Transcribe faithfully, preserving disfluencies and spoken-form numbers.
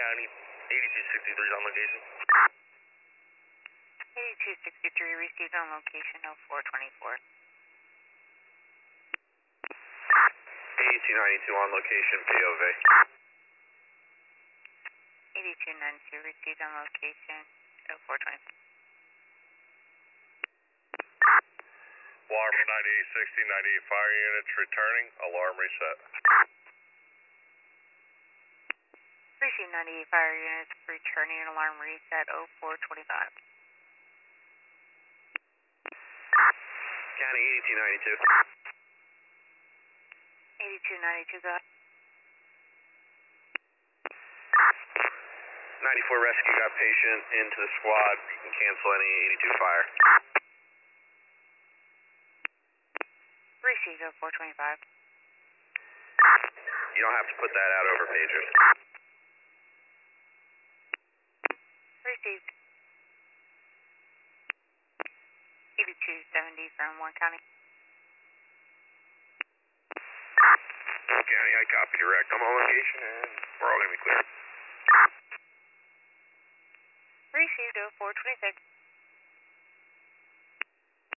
County, eighty-two sixty-three is on location. eighty-two sixty-three received on location oh four twenty-four. eighty-two ninety-two on location, P O V. eighty-two ninety-two received on location oh four twenty-four. Alarm for ninety-eight sixty, ninety-eight fire units returning, alarm reset. Received ninety-eight fire units returning, alarm reset oh four twenty-five. County eighty-two ninety-two. eighty-two ninety-two go. ninety-four rescue got patient into the squad. You can cancel any eighty-two fire. Received oh four twenty-five. You don't have to put that out over pagers. Received. eighty-two seventy from Warren County. County, I copy direct. I'm on location and we're all going to be clear. Received oh four twenty-six.